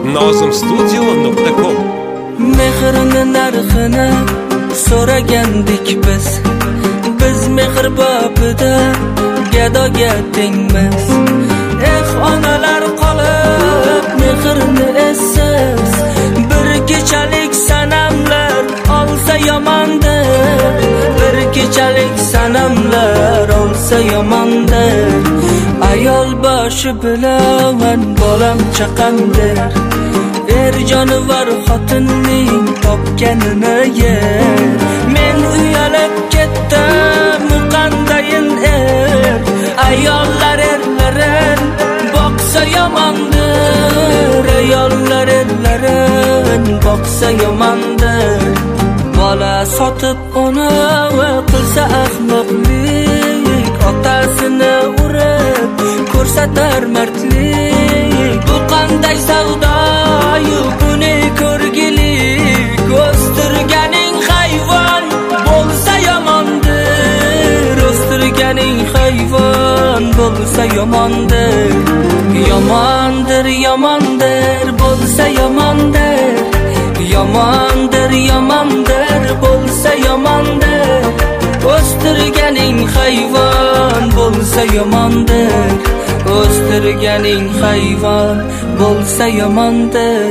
nozimstudio.com. Mehrini narxini so'ragandik biz mehr babida gadoga tengmiz. Onalar qolib mehrni essiz, bir kechalik sanamlar olsa yomondir, bir kechalik sanamlar olsa yomondir. Ayol boshi bilan bolam chaqamdir, jonivor xotinning topganini yer. Men uyalib ketdim qandayin ayollar erlarin boqsa yomondir, ayollar erlarin boqsa yomondir. Bola sotib ona qilsa ahmoqlik, otasini urib ko'rsatar mardlik. Bu qanday savdoyu buni ko'rgilik, o'stirganing hayvon bo'lsa yomondir, o'stirganing hayvon bo'lsa yomondir. Yomondir, yomondir bo'lsa yomondir, yomondir, yomondir bo'lsa yomondir. O'stirganing hayvon bo'lsa yomondir, o'stirganing hayvon bo'lsa yomondir.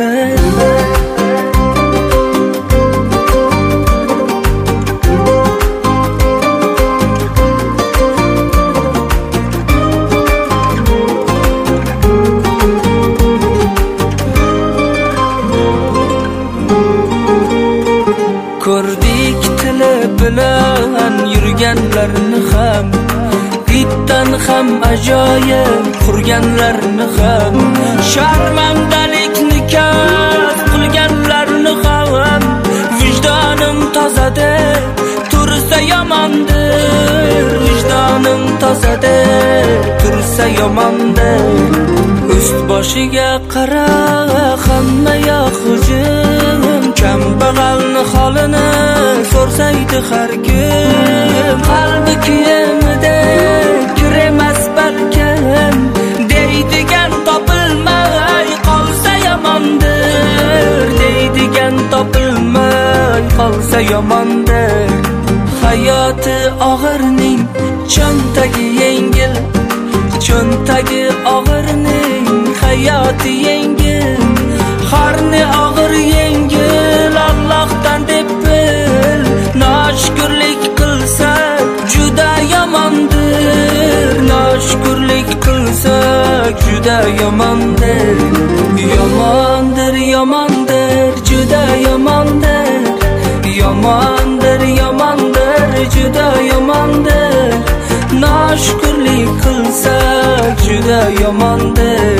Ko'rdik tili bilan yurganlarni ham, itdan ham ajoyib qurganlarni ham, sharmandalikni kasb qilganlarni ham. Vijdonim tozada tursa yomondir, vijdonim tozada tursa yomondir. Ust boshiga qara hamma yoq hujum, kambag'alni holini so'rsaydi har kim. Qalbi kiyimida kiremas balkim, deydigan topilmay qolsa yomondir, deydigan topilmay qolsa yomondir. Hayoti og'irning cho'ntagi yengil, cho'ntagi og'irning hayoti yengil. Qarni og'ir yengil Allohdan deb bil, noshkurlik qilsa juda yomondir, noshkurlik qilsa juda yomondir. Yomondir, yomondir, juda yomondir, yomondir, yomondir, juda yomondir. Noshkurlik qilsa juda yomondir,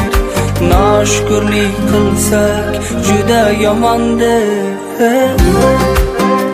noshkurlik qilsak juda yomondir.